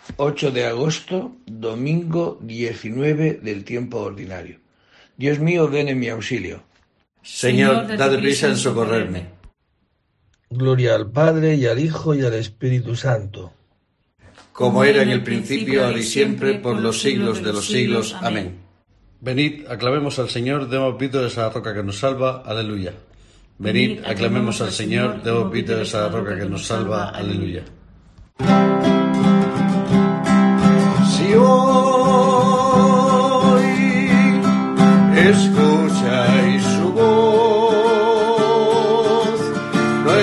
8 de agosto, domingo 19 del tiempo ordinario. Dios mío, ven en mi auxilio. Señor, date prisa en socorrerme. Gloria al Padre, y al Hijo, y al Espíritu Santo. Como era en el principio, ahora y siempre, por los siglos de los siglos. Amén. Venid, aclamemos al Señor, demos vítores a la roca que nos salva. Aleluya. Venid, aclamemos al Señor, demos vítores a la roca que nos salva. Aleluya. Si hoy escucháis su voz, no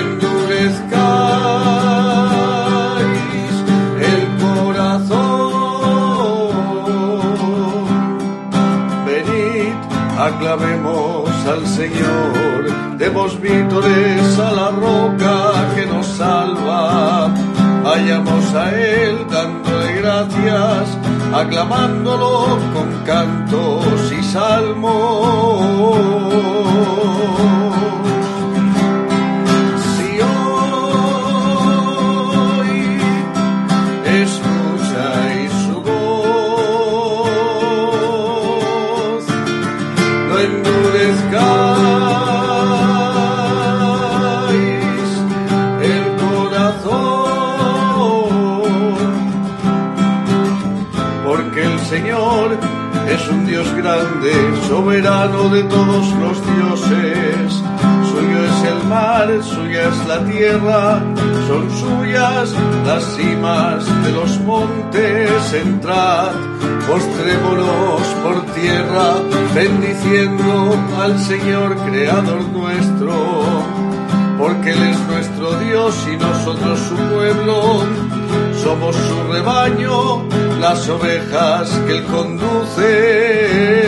endurezcáis el corazón. Venid, aclamemos al Señor, demos vítores a la roca que nos salva. Vayamos a Él dándole gracias, aclamándolo con cantos y salmos. Si hoy escucháis su voz, no endurezcáis el corazón, porque el Señor es un Dios grande, soberano de todos los dioses. Suyo es el mar, suya es la tierra, son suyas las cimas de los montes. Entrad, postrémonos por tierra, bendiciendo al Señor creador nuestro, porque Él es nuestro Dios y nosotros su pueblo. Somos su rebaño, las ovejas que Él conduce.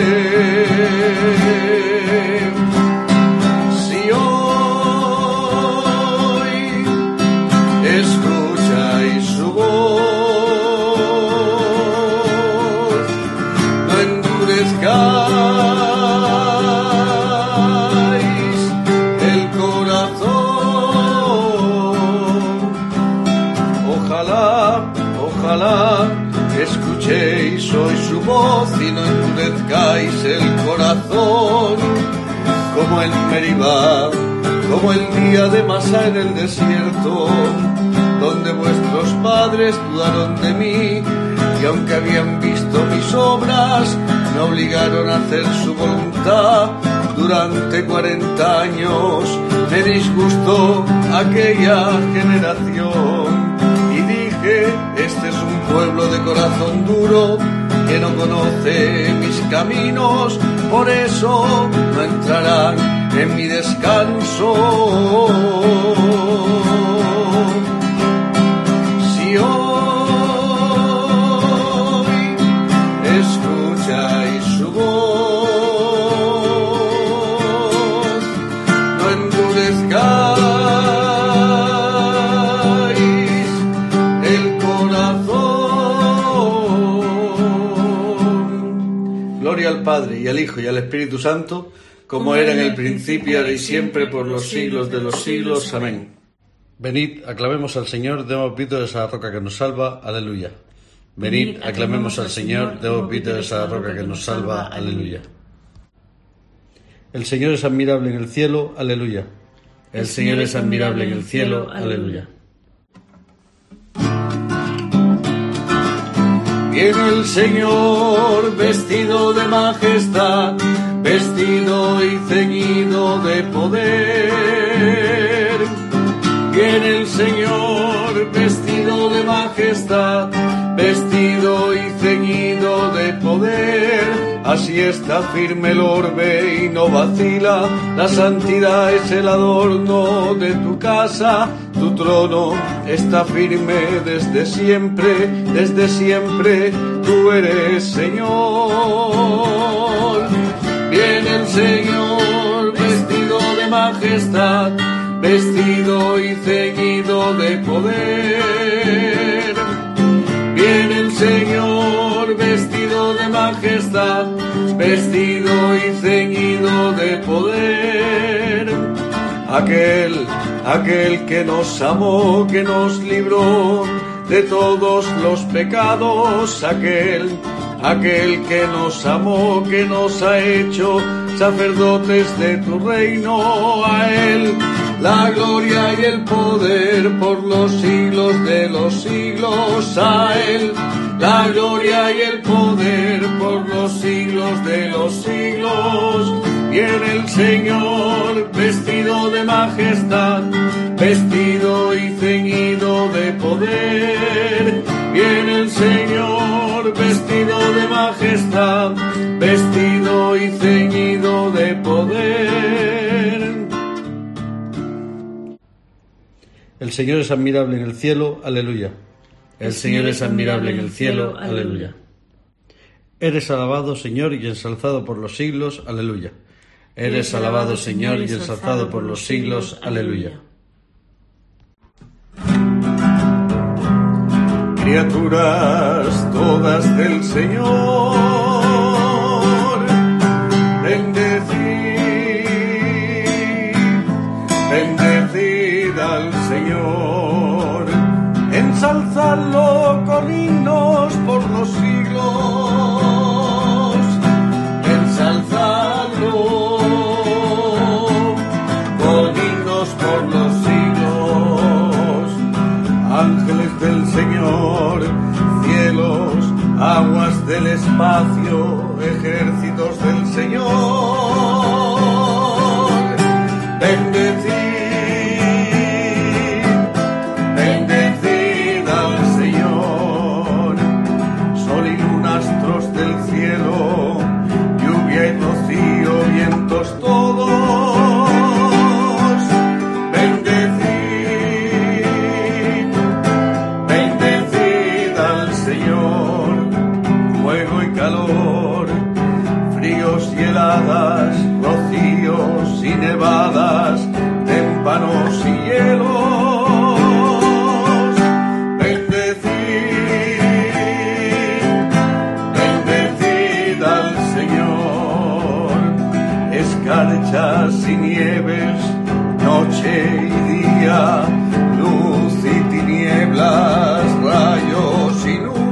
Si hoy escucháis su voz, no endurezcáis el corazón. Ojalá escuchéis hoy su voz y no endurezcáis el corazón, como en Meribá, como el día de Masá en el desierto, donde vuestros padres dudaron de mí, y aunque habían visto mis obras, me obligaron a hacer su voluntad. Durante 40 años me disgustó aquella generación. Este es un pueblo de corazón duro, que no conoce mis caminos, por eso no entrarán en mi descanso. Si hoy escucháis su voz, no endurezcáis al Padre, y al Hijo, y al Espíritu Santo, como era en el principio, ahora y siempre, por los siglos de los siglos. Amén. Venid, aclamemos al Señor, demos vítores a la roca que nos salva. Aleluya. Venid, aclamemos al Señor, demos vítores a la roca que nos salva. Aleluya. El Señor es admirable en el cielo. Aleluya. El Señor es admirable en el cielo. Aleluya. Viene el Señor vestido de majestad, vestido y ceñido de poder. Viene el Señor vestido de majestad, vestido y ceñido de poder. Así está firme el orbe y no vacila, la santidad es el adorno de tu casa. Tu trono está firme desde siempre, tú eres Señor. Viene el Señor vestido de majestad, vestido y ceñido de poder. Viene el Señor vestido de majestad, vestido y ceñido de poder. Aquel que nos amó, que nos libró de todos los pecados, aquel que nos amó, que nos ha hecho sacerdotes de tu reino. A él la gloria y el poder por los siglos de los siglos. A él la gloria y el poder por los siglos de los siglos. Viene el Señor vestido de majestad, vestido y ceñido de poder. Viene el Señor vestido de majestad, vestido y ceñido de poder. El Señor es admirable en el cielo, aleluya. El Señor es admirable en el cielo, aleluya. Eres alabado, Señor, y ensalzado por los siglos, aleluya. Eres alabado, Señor, y ensalzado por los siglos, aleluya. Criaturas todas del Señor, bendecid al Señor, ensalzadlo con himnos por los siglos, ensalzadlo con himnos por los siglos. Ángeles del Señor, cielos, aguas del espacio, ejércitos del Señor, bendecid al Señor. Sol y luna, astros del cielo, lluvia y rocío, vientos todos. Heladas, rocíos y nevadas, témpanos y hielos. Bendecid al Señor. Escarchas y nieves, noche y día, luz y tinieblas, rayos y nubes.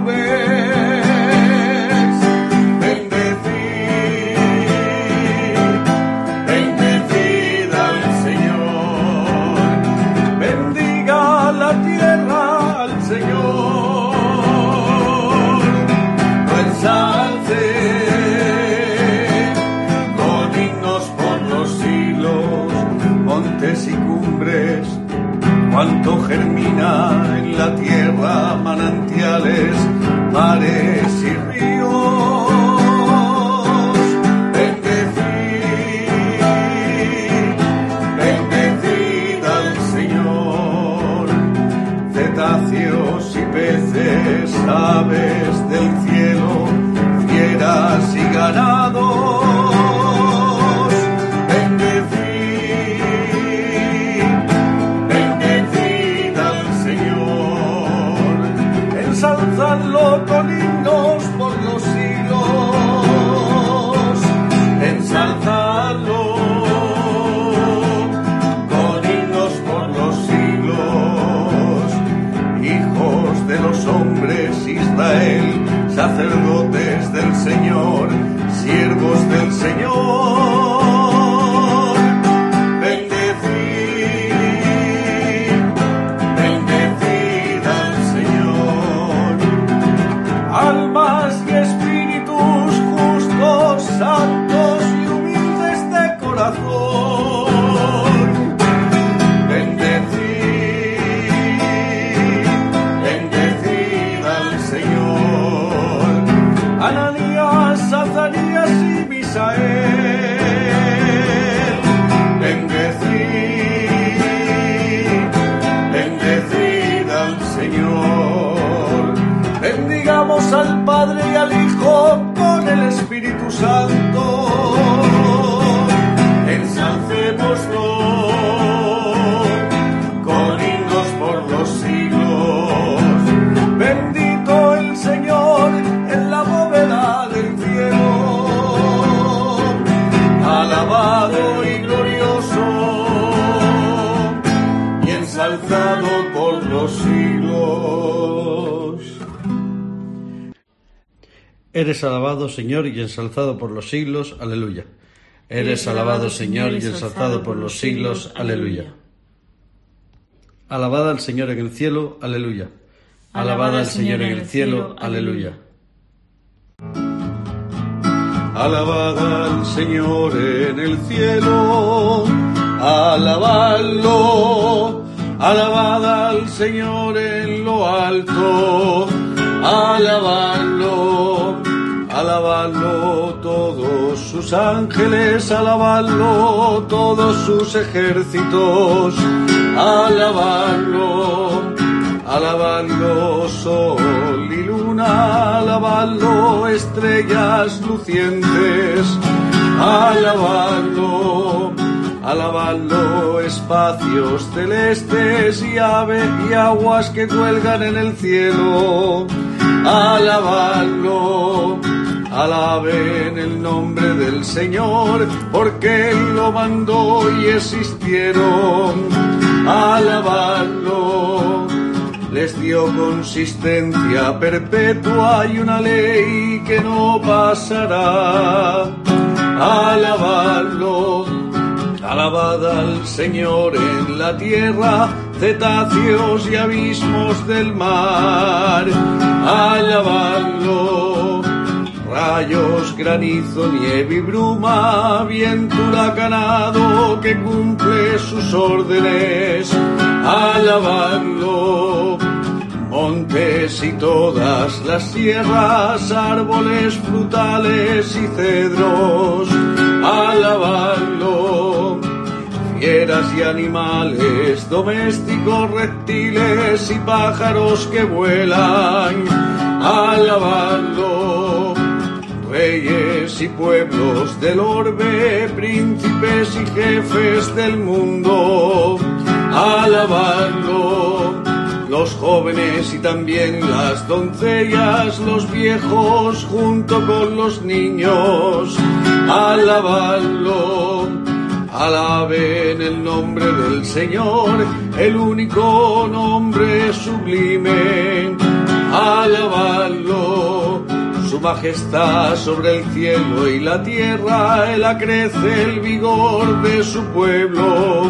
Y cumbres, cuanto germina en la tierra, manantiales, mares y ríos. Bendecid al Señor. Cetáceos y peces, aves del cielo, fieras y ganados. Ensalzadlo con himnos por los siglos, ensalzadlo con himnos por los siglos. Hijos de los hombres, Israel, sacerdotes del Señor, siervos del Señor. Almas y espíritus justos, santos y humildes de corazón. Bendecid al Señor. Ananías, Azarías y Misael. Bendecid al Señor. Bendigamos al Padre y al Hijo con el Espíritu Santo. Ensalcémoslo con himnos por los siglos. Bendito el Señor en la bóveda del cielo. Alabado y glorioso y ensalzado por los siglos. Eres alabado, Señor, y ensalzado por los siglos. Aleluya. Eres alabado, Señor, y ensalzado por los siglos. Aleluya. Alabad al Señor en el cielo. Aleluya. Alabad al Señor en el cielo. Aleluya. Alabad al Señor en el cielo, alabadlo, alabad al Señor en lo alto, alabadlo, alabadlo todos sus ángeles, alabadlo todos sus ejércitos, alabadlo, alabadlo sol y luna, alabadlo estrellas lucientes, alabadlo, alabadlo espacios celestes y aves y aguas que cuelgan en el cielo, alabadlo, alaben el nombre del Señor, porque Él lo mandó y existieron, alabadlo. Les dio consistencia perpetua y una ley que no pasará. Alabadlo, alabad al Señor en la tierra, cetáceos y abismos del mar. Alabadlo, rayos, granizo, nieve y bruma, viento huracanado que cumple sus órdenes. Alabadlo, montes y todas las sierras, árboles frutales y cedros, alabadlo, fieras y animales domésticos, reptiles y pájaros que vuelan, alabadlo, reyes y pueblos del orbe, príncipes y jefes del mundo, alabadlo, los jóvenes y también las doncellas, los viejos junto con los niños, alabadlo, alaben el nombre del Señor, el único nombre sublime, alabadlo, su majestad sobre el cielo y la tierra, Él acrece el vigor de su pueblo,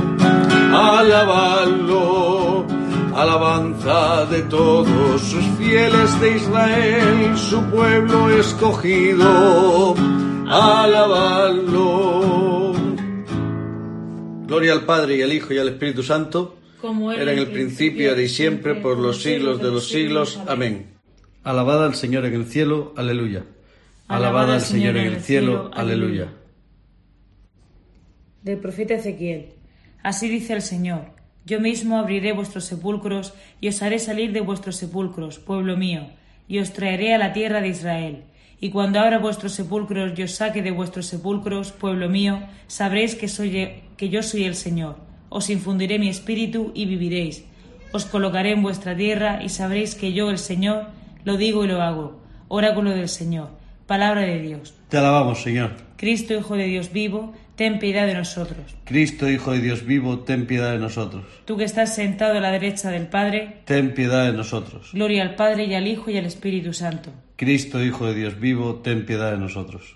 alabadlo, alabanza de todos sus fieles de Israel, su pueblo escogido, alabadlo. Gloria al Padre y al Hijo y al Espíritu Santo, como era en el principio, ahora y siempre, por los siglos de los siglos. Amén. Alabad al Señor en el cielo. Aleluya. Alabad al Señor en el cielo. Aleluya. Del profeta Ezequiel. Así dice el Señor: yo mismo abriré vuestros sepulcros y os haré salir de vuestros sepulcros, pueblo mío, y os traeré a la tierra de Israel. Y cuando abra vuestros sepulcros y os saque de vuestros sepulcros, pueblo mío, sabréis que yo soy el Señor. Os infundiré mi espíritu y viviréis. Os colocaré en vuestra tierra y sabréis que yo, el Señor, lo digo y lo hago. Oráculo del Señor. Palabra de Dios. Te alabamos, Señor. Cristo, Hijo de Dios vivo, ten piedad de nosotros. Cristo, Hijo de Dios vivo, ten piedad de nosotros. Tú que estás sentado a la derecha del Padre, ten piedad de nosotros. Gloria al Padre y al Hijo y al Espíritu Santo. Cristo, Hijo de Dios vivo, ten piedad de nosotros.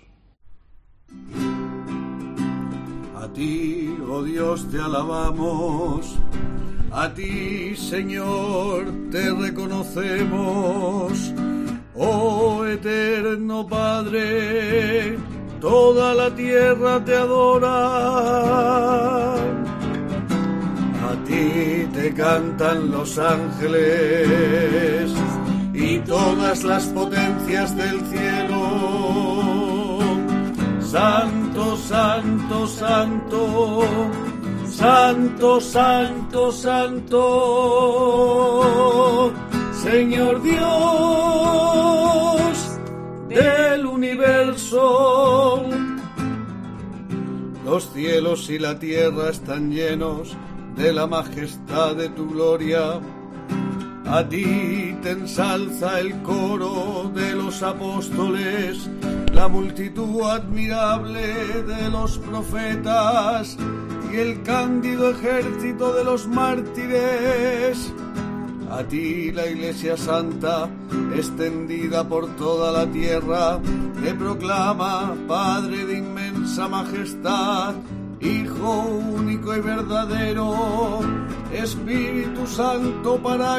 A ti, oh Dios, te alabamos. A ti, Señor, te reconocemos. Oh eterno Padre, toda la tierra te adora. A ti te cantan los ángeles y todas las potencias del cielo. Santo, santo, santo, santo, santo, santo, Señor Dios del universo. Los cielos y la tierra están llenos de la majestad de tu gloria. A ti te ensalza el coro de los apóstoles, la multitud admirable de los profetas y el cándido ejército de los mártires. A ti la Iglesia Santa, extendida por toda la tierra, te proclama, Padre de inmensa majestad, Hijo único y verdadero, Espíritu Santo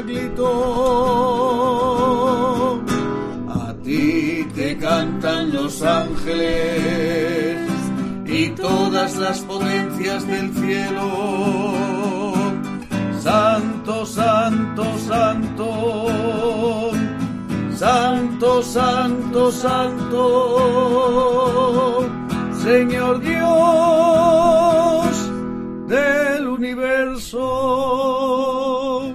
Paráclito. A ti te cantan los ángeles y todas las potencias del cielo. Santo, santo, santo, santo, santo, santo, Señor Dios del universo.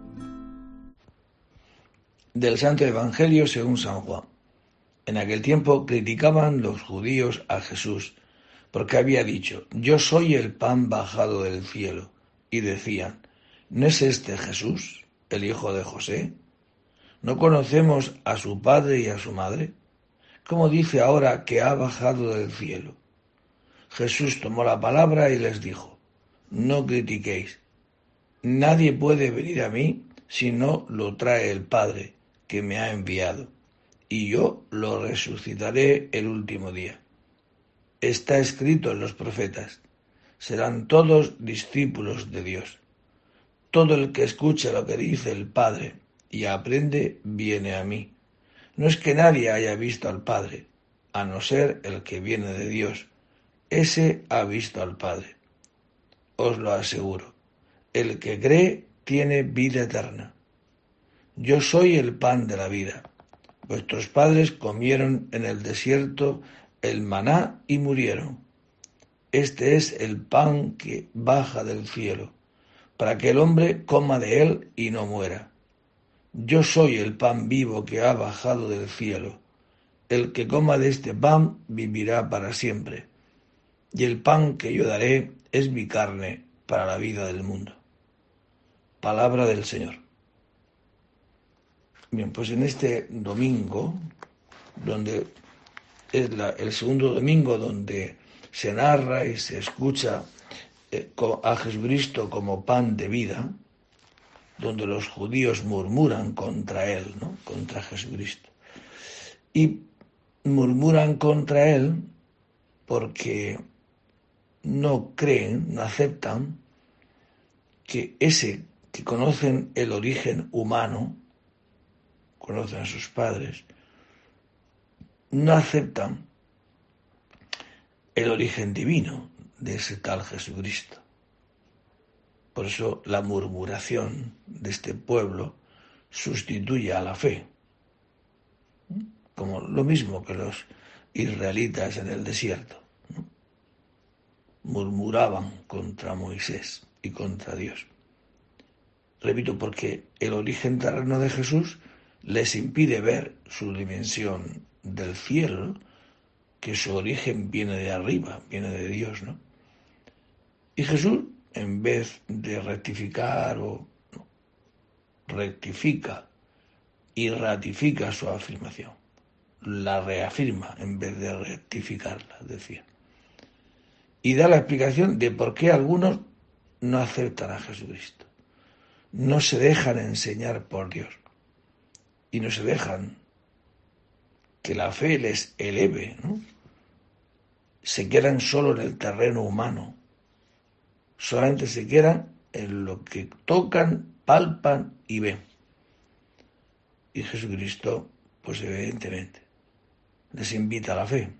Del Santo Evangelio según San Juan. En aquel tiempo criticaban los judíos a Jesús, porque había dicho: yo soy el pan bajado del cielo. Y decían: ¿no es este Jesús, el hijo de José? ¿No conocemos a su padre y a su madre? ¿Cómo dice ahora que ha bajado del cielo? Jesús tomó la palabra y les dijo: no critiquéis. Nadie puede venir a mí si no lo trae el Padre que me ha enviado, y yo lo resucitaré el último día. Está escrito en los profetas: serán todos discípulos de Dios. Todo el que escucha lo que dice el Padre y aprende, viene a mí. No es que nadie haya visto al Padre, a no ser el que viene de Dios. Ese ha visto al Padre. Os lo aseguro, el que cree tiene vida eterna. Yo soy el pan de la vida. Vuestros padres comieron en el desierto el maná y murieron. Este es el pan que baja del cielo, para que el hombre coma de él y no muera. Yo soy el pan vivo que ha bajado del cielo. El que coma de este pan vivirá para siempre. Y el pan que yo daré es mi carne para la vida del mundo. Palabra del Señor. Bien, pues en este domingo, donde es el segundo domingo donde se narra y se escucha a Jesucristo como pan de vida, donde los judíos murmuran contra él, ¿no? Contra Jesucristo. Y murmuran contra él porque no creen, no aceptan que ese que conocen el origen humano, conocen a sus padres, no aceptan el origen divino de ese tal Jesucristo. Por eso la murmuración de este pueblo sustituye a la fe, como lo mismo que los israelitas en el desierto, ¿no? Murmuraban contra Moisés y contra Dios. Repito, porque el origen terreno de Jesús les impide ver su dimensión del cielo, que su origen viene de arriba, viene de Dios, ¿no? Y Jesús, en vez de rectificar rectifica y ratifica su afirmación. La reafirma en vez de rectificarla, decía. Y da la explicación de por qué algunos no aceptan a Jesucristo. No se dejan enseñar por Dios. Y no se dejan que la fe les eleve, ¿no? Se quedan solo en el terreno humano. Solamente se quedan en lo que tocan, palpan y ven. Y Jesucristo, pues evidentemente, les invita a la fe.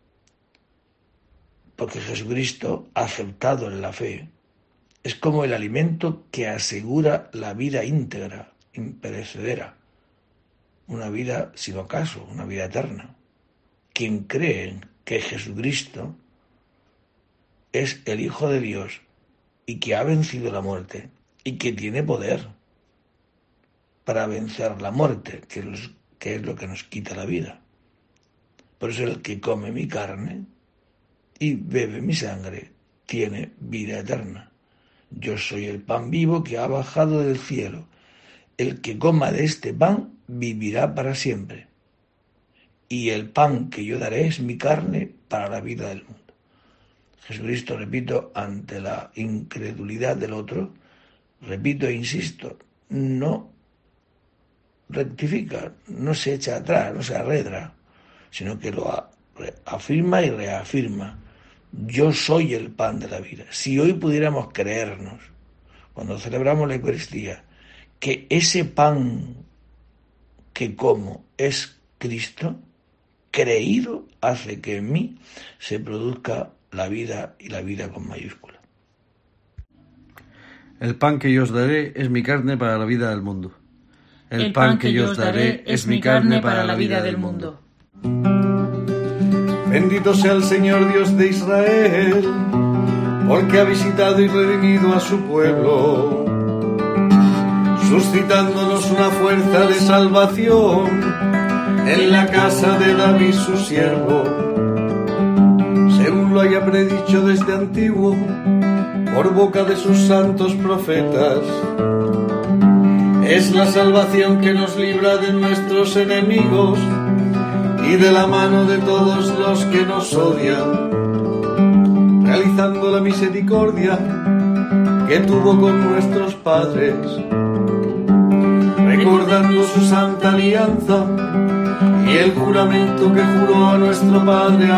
Porque Jesucristo, aceptado en la fe, es como el alimento que asegura la vida íntegra, imperecedera, una vida sin ocaso, una vida eterna. Quien cree que Jesucristo es el Hijo de Dios y que ha vencido la muerte y que tiene poder para vencer la muerte, que es lo que nos quita la vida. Por eso el que come mi carne y bebe mi sangre tiene vida eterna. Yo soy el pan vivo que ha bajado del cielo. El que coma de este pan vivirá para siempre. Y el pan que yo daré es mi carne para la vida del mundo. Jesucristo, repito, ante la incredulidad del otro, repito e insisto, no rectifica, no se echa atrás, no se arredra, sino que lo afirma y reafirma. Yo soy el pan de la vida. Si hoy pudiéramos creernos, cuando celebramos la Eucaristía, que ese pan que como es Cristo, creído hace que en mí se produzca la vida, y la vida con mayúscula. El pan que yo os daré es mi carne para la vida del mundo. El pan que yo os daré es mi carne para la vida del mundo. Bendito sea el Señor Dios de Israel, porque ha visitado y redimido a su pueblo, suscitándonos una fuerza de salvación en la casa de David su siervo, según lo haya predicho desde antiguo por boca de sus santos profetas. Es la salvación que nos libra de nuestros enemigos y de la mano de todos los que nos odian, realizando la misericordia que tuvo con nuestros padres, recordando su santa alianza y el juramento que juró a nuestro padre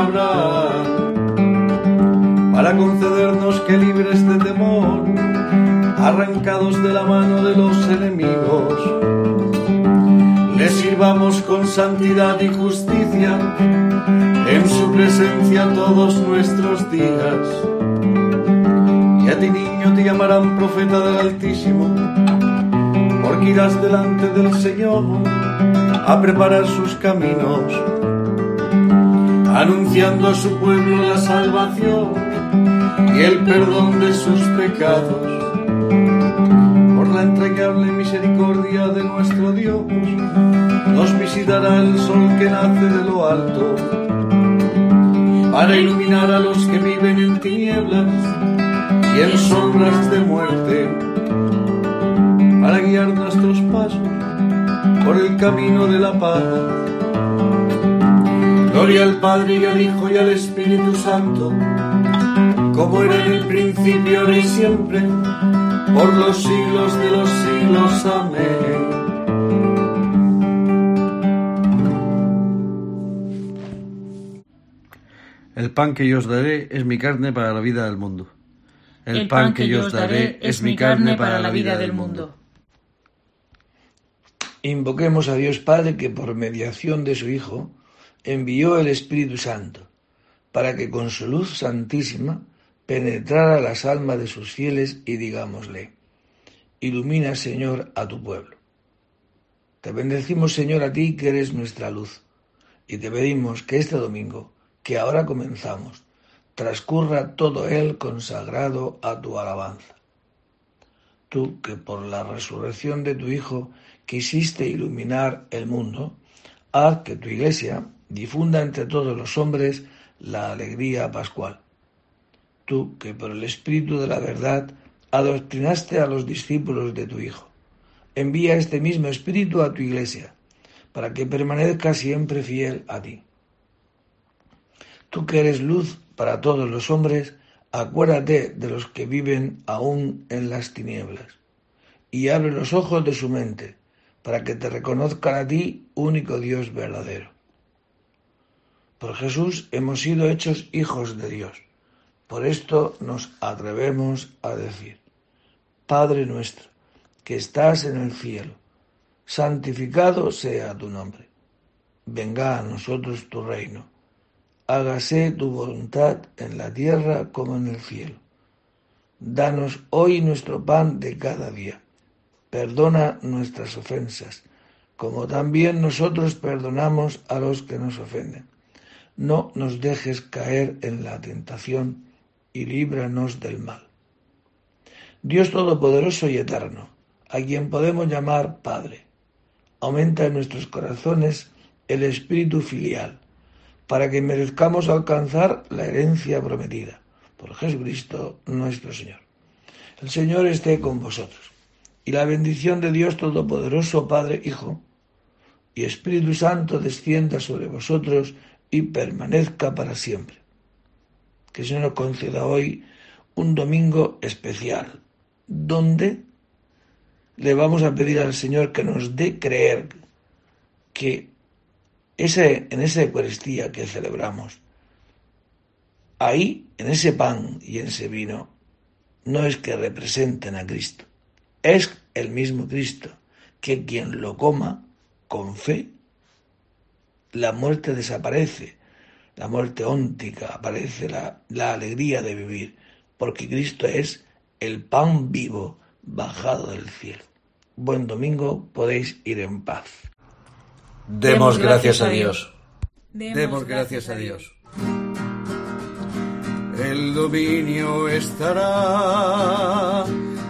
Abraham, para concedernos que libres de temor, arrancados de la mano de los enemigos, le sirvamos con santidad y justicia en su presencia todos nuestros días. Y a ti, niño, te llamarán profeta del Altísimo, porque irás delante del Señor a preparar sus caminos, anunciando a su pueblo la salvación y el perdón de sus pecados. Por la entrañable misericordia de nuestro Dios, nos visitará el sol que nace de lo alto, para iluminar a los que viven en tinieblas y en sombras de muerte, para guiar nuestros pasos por el camino de la paz. Gloria al Padre y al Hijo y al Espíritu Santo, como era en el principio, ahora y siempre, por los siglos de los siglos. Amén. El pan que yo os daré es mi carne para la vida del mundo. El pan que yo os daré es mi carne para la vida del mundo. Invoquemos a Dios Padre, que por mediación de su Hijo envió el Espíritu Santo, para que con su luz santísima penetrara las almas de sus fieles, y digámosle: ilumina, Señor, a tu pueblo. Te bendecimos, Señor, a ti que eres nuestra luz, y te pedimos que este domingo, que ahora comenzamos, transcurra todo él consagrado a tu alabanza. Tú, que por la resurrección de tu Hijo quisiste iluminar el mundo, haz que tu Iglesia difunda entre todos los hombres la alegría pascual. Tú, que por el Espíritu de la verdad adoctrinaste a los discípulos de tu Hijo, envía este mismo Espíritu a tu Iglesia, para que permanezca siempre fiel a ti. Tú, que eres luz para todos los hombres, acuérdate de los que viven aún en las tinieblas, y abre los ojos de su mente, para que te reconozcan a ti, único Dios verdadero. Por Jesús hemos sido hechos hijos de Dios. Por esto nos atrevemos a decir: Padre nuestro, que estás en el cielo, santificado sea tu nombre. Venga a nosotros tu reino. Hágase tu voluntad en la tierra como en el cielo. Danos hoy nuestro pan de cada día. Perdona nuestras ofensas, como también nosotros perdonamos a los que nos ofenden. No nos dejes caer en la tentación y líbranos del mal. Dios Todopoderoso y Eterno, a quien podemos llamar Padre, aumenta en nuestros corazones el espíritu filial, para que merezcamos alcanzar la herencia prometida, por Jesucristo nuestro Señor. El Señor esté con vosotros, y la bendición de Dios Todopoderoso, Padre, Hijo y Espíritu Santo descienda sobre vosotros y permanezca para siempre. Que el Señor nos conceda hoy un domingo especial, donde le vamos a pedir al Señor que nos dé creer que en esa Eucaristía que celebramos, ahí, en ese pan y en ese vino, no es que representen a Cristo, es el mismo Cristo, que quien lo coma con fe, la muerte desaparece, la muerte óntica, aparece la alegría de vivir, porque Cristo es el pan vivo bajado del cielo. Buen domingo, podéis ir en paz. Demos gracias a Dios. Demos gracias a Dios. El dominio estará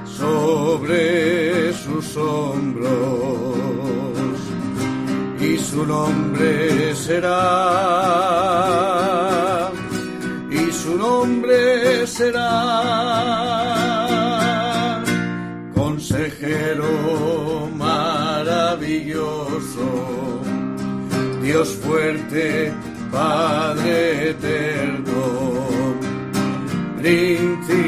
sobre sus hombros y su nombre será, Consejero maravilloso, Dios fuerte, Padre eterno, Príncipe